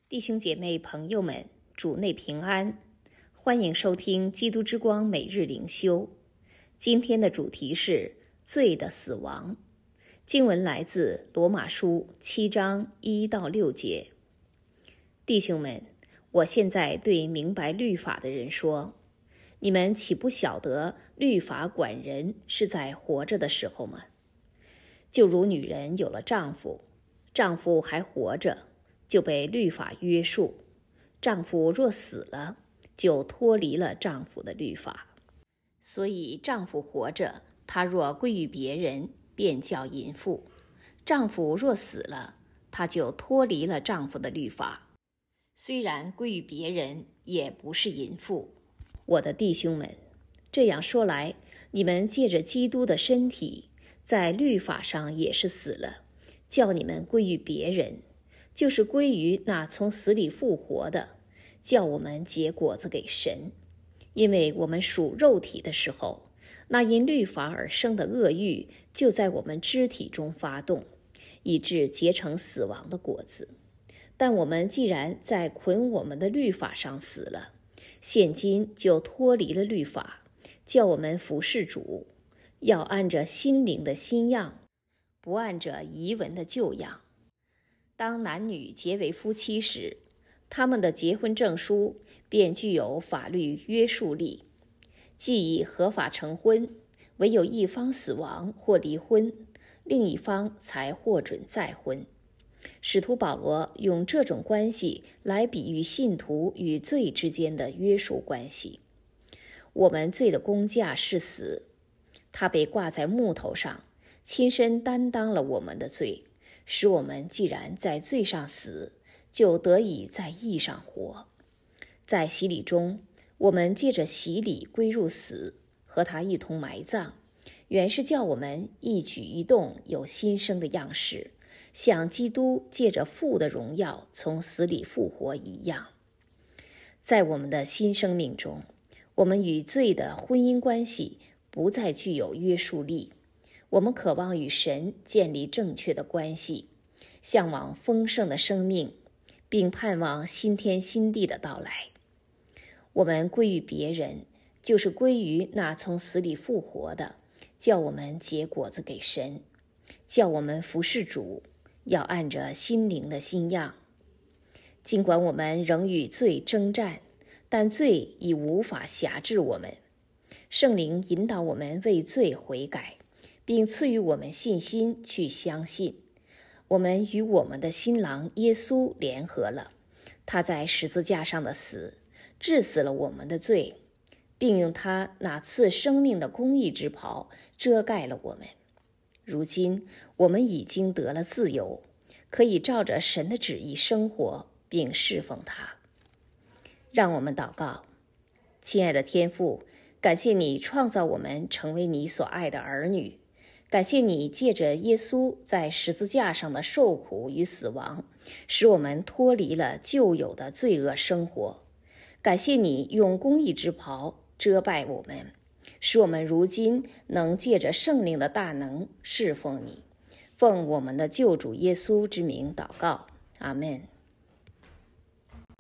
弟兄姐妹朋友们，主内平安，欢迎收听基督之光每日灵修。今天的主题是罪的死亡。经文来自罗马书7章1到6节。弟兄们，我现在对明白律法的人说，你们岂不晓得律法管人是在活着的时候吗？就如女人有了丈夫，丈夫还活着，就被律法约束；丈夫若死了，就脱离了丈夫的律法。所以丈夫活着，他若归于别人，便叫淫妇；丈夫若死了，他就脱离了丈夫的律法，虽然归于别人，也不是淫妇。我的弟兄们，这样说来，你们借着基督的身体，在律法上也是死了，叫你们归于别人，就是归于那从死里复活的，叫我们结果子给神。因为我们属肉体的时候，那因律法而生的恶欲就在我们肢体中发动，以致结成死亡的果子。但我们既然在捆我们的律法上死了，现今就脱离了律法，叫我们服事主，要按着心灵的新样，不按着遗文的旧样。当男女结为夫妻时，他们的结婚证书便具有法律约束力。既已合法成婚，唯有一方死亡或离婚，另一方才获准再婚。使徒保罗用这种关系来比喻信徒与罪之间的约束关系。我们罪的工价是死，他被挂在木头上，亲身担当了我们的罪，使我们既然在罪上死，就得以在义上活。在洗礼中，我们借着洗礼归入死，和他一同埋葬，原是叫我们一举一动有新生的样式，像基督借着父的荣耀从死里复活一样。在我们的新生命中，我们与罪的婚姻关系不再具有约束力，我们渴望与神建立正确的关系，向往丰盛的生命，并盼望新天新地的到来。我们归于别人，就是归于那从死里复活的，叫我们结果子给神，叫我们服事主，要按着心灵的新样。尽管我们仍与罪征战，但罪已无法辖制我们。圣灵引导我们为罪悔改，并赐予我们信心去相信。我们与我们的新郎耶稣联合了，他在十字架上的死治死了我们的罪，并用他那赐生命的公义之袍遮盖了我们。如今我们已经得了自由，可以照着神的旨意生活并侍奉他。让我们祷告。亲爱的天父，感谢你创造我们成为你所爱的儿女，感谢你借着耶稣在十字架上的受苦与死亡，使我们脱离了旧有的罪恶生活。感谢你用公义之袍遮盖我们，使我们如今能借着圣灵的大能侍奉你。奉我们的救主耶稣之名祷告，阿们。